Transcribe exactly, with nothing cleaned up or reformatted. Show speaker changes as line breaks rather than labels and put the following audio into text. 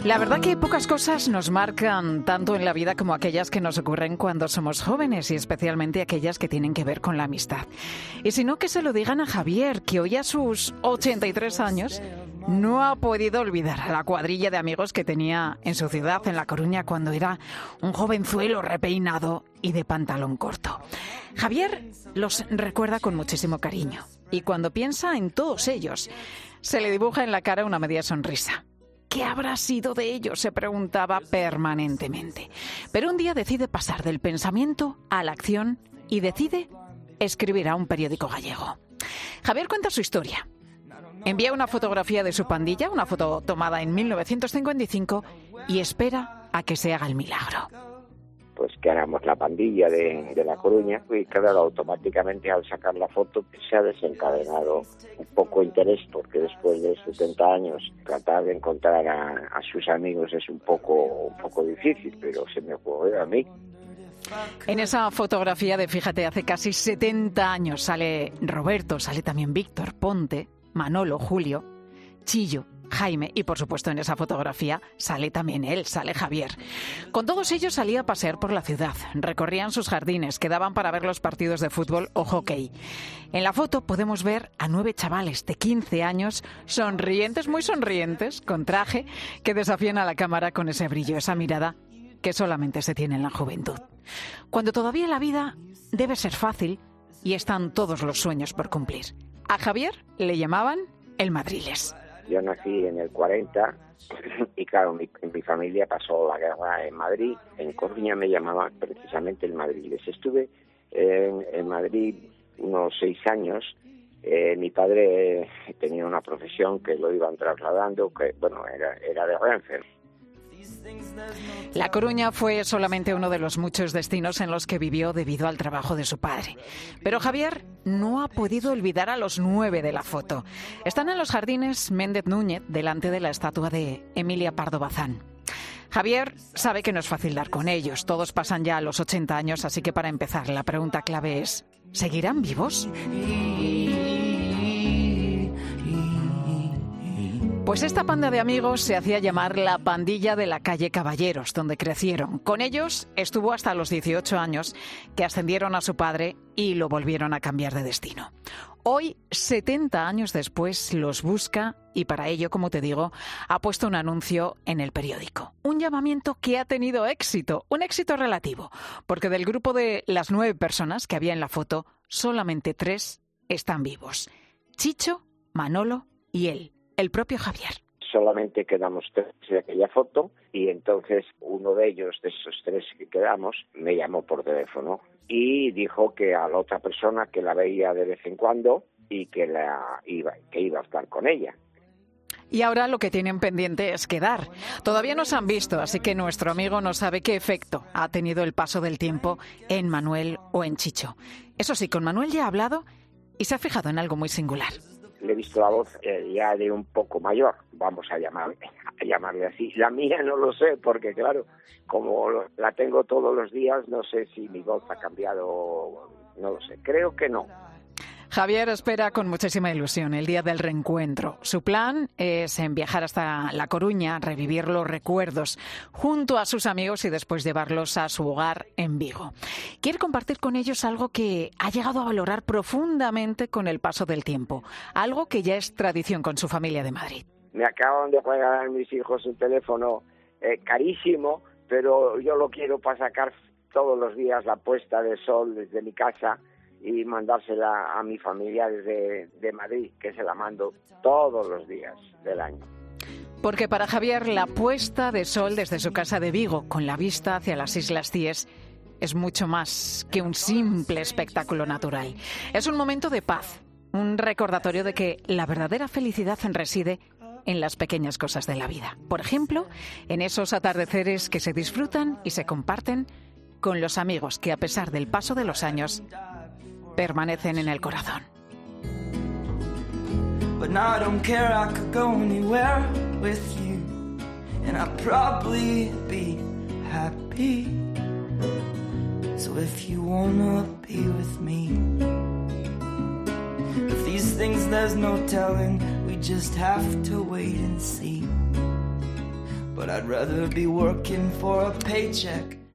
La verdad que pocas cosas nos marcan tanto en la vida como aquellas que nos ocurren cuando somos jóvenes y especialmente aquellas que tienen que ver con la amistad. Y si no, que se lo digan a Javier, que hoy a sus ochenta y tres años no ha podido olvidar a la cuadrilla de amigos que tenía en su ciudad, en La Coruña, cuando era un jovenzuelo repeinado y de pantalón corto. Javier los recuerda con muchísimo cariño y cuando piensa en todos ellos, se le dibuja en la cara una media sonrisa. ¿Qué habrá sido de ellos?, se preguntaba permanentemente. Pero un día decide pasar del pensamiento a la acción y decide escribir a un periódico gallego. Javier cuenta su historia. Envía una fotografía de su pandilla, una foto tomada en mil novecientos cincuenta y cinco, y espera a que se haga el milagro.
Pues que éramos la pandilla de, de La Coruña y claro, automáticamente al sacar la foto se ha desencadenado un poco interés, porque después de setenta años tratar de encontrar a, a sus amigos es un poco, un poco difícil, pero se me ocurrió a mí.
En esa fotografía de, fíjate, hace casi setenta años sale Roberto, sale también Víctor, Ponte, Manolo, Julio, Chillo, Jaime y, por supuesto, en esa fotografía sale también él, sale Javier. Con todos ellos salía a pasear por la ciudad, recorrían sus jardines, quedaban para ver los partidos de fútbol o hockey. En la foto podemos ver a nueve chavales de quince años, sonrientes, muy sonrientes, con traje, que desafían a la cámara con ese brillo, esa mirada que solamente se tiene en la juventud. Cuando todavía la vida debe ser fácil y están todos los sueños por cumplir. A Javier le llamaban el Madriles.
Yo nací en el cuarenta y claro, mi, mi familia pasó la guerra en Madrid. En Coruña me llamaban precisamente el Madriles. Estuve en, en Madrid unos seis años. Eh, mi padre tenía una profesión que lo iban trasladando, que bueno, era, era de Renfe.
La Coruña fue solamente uno de los muchos destinos en los que vivió debido al trabajo de su padre. Pero Javier no ha podido olvidar a los nueve de la foto. Están en los jardines Méndez Núñez, delante de la estatua de Emilia Pardo Bazán. Javier sabe que no es fácil dar con ellos. Todos pasan ya a los ochenta años, así que para empezar, la pregunta clave es: ¿seguirán vivos? Pues esta panda de amigos se hacía llamar la pandilla de la calle Caballeros, donde crecieron. Con ellos estuvo hasta los dieciocho años, que ascendieron a su padre y lo volvieron a cambiar de destino. Hoy, setenta años después, los busca y para ello, como te digo, ha puesto un anuncio en el periódico. Un llamamiento que ha tenido éxito, un éxito relativo, porque del grupo de las nueve personas que había en la foto, solamente tres están vivos. Chicho, Manolo y él. El propio Javier.
Solamente quedamos tres de aquella foto y entonces uno de ellos, de esos tres que quedamos, me llamó por teléfono y dijo que a la otra persona que la veía de vez en cuando y que la iba, que iba a estar con ella.
Y ahora lo que tienen pendiente es quedar. Todavía no se han visto, así que nuestro amigo no sabe qué efecto ha tenido el paso del tiempo en Manuel o en Chicho. Eso sí, con Manuel ya ha hablado y se ha fijado en algo muy singular.
Le he visto la voz eh, ya de un poco mayor, vamos a llamarle, a llamarle así. La mía no lo sé, porque claro, como lo, la tengo todos los días, no sé si mi voz ha cambiado, no lo sé, creo que no.
Javier espera con muchísima ilusión el día del reencuentro. Su plan es en viajar hasta La Coruña, revivir los recuerdos junto a sus amigos y después llevarlos a su hogar en Vigo. Quiere compartir con ellos algo que ha llegado a valorar profundamente con el paso del tiempo, algo que ya es tradición con su familia de Madrid.
Me acaban de regalar mis hijos un teléfono eh, carísimo, pero yo lo quiero para sacar todos los días la puesta de sol desde mi casa y mandársela a mi familia desde de Madrid, que se la mando todos los días del año.
Porque para Javier la puesta de sol desde su casa de Vigo, con la vista hacia las Islas Cíes, es mucho más que un simple espectáculo natural. Es un momento de paz, un recordatorio de que la verdadera felicidad reside en las pequeñas cosas de la vida. Por ejemplo, en esos atardeceres que se disfrutan y se comparten con los amigos que, a pesar del paso de los años, permanecen en el corazón. But now I don't care, I could go anywhere with you and I'd probably be happy. So if you wanna be with me, if these things there's no telling, we just have to wait and see.
but I'd rather be working for a paycheck